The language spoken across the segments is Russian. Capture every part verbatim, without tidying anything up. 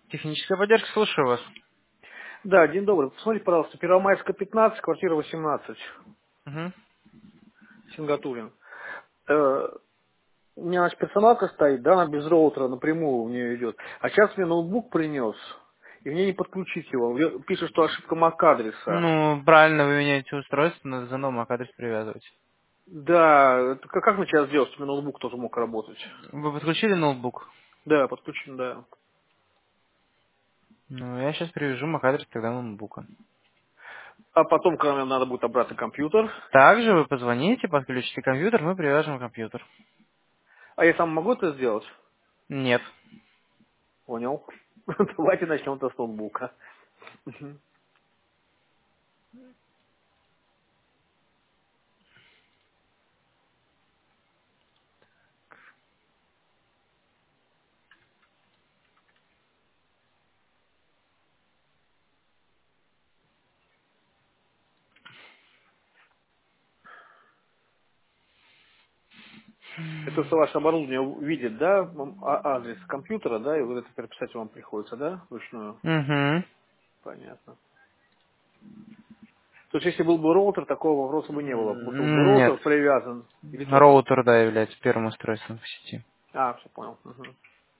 Техническая поддержка, слушаю вас. Да, день добрый. Посмотрите, пожалуйста, Первомайская, пятнадцать, квартира восемнадцать, Угу. Сингатурин. Э, У меня, значит, персоналка стоит, да, она без роутера напрямую у нее идет. А сейчас мне ноутбук принес, и мне не подключить его. Я- Пишет, что ошибка мак-адреса. Ну, правильно, вы меняете устройство, надо за новым адрес привязывать. Да, это как как мне сейчас сделать, чтобы ноутбук тоже мог работать? Вы подключили ноутбук? Да, подключен, да. Ну, я сейчас привяжу мак-адрес тогда ноутбука. А потом, когда мне надо будет обратно компьютер. Также вы позвоните, подключите компьютер, мы привяжем компьютер. А я сам могу это сделать? Нет. Понял. Давайте начнем-то с ноутбука. Мгм. Это что ваше оборудование видит, да, м, а- адрес компьютера, да, и вот это переписать вам приходится, да, вручную? Угу. Понятно. То есть, если был бы роутер, такого вопроса бы не было. Был бы Нет. роутер привязан, или как? Роутер, да, является первым устройством в сети. А, все понял. Мгм.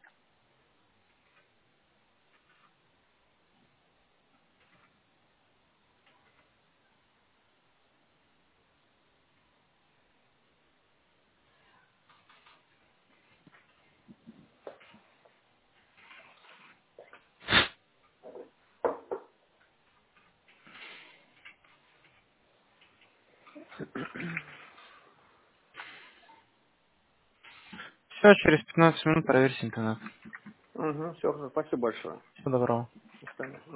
Все, через пятнадцать минут проверьте интернет. Угу, все, спасибо большое. Всего доброго. До свидания.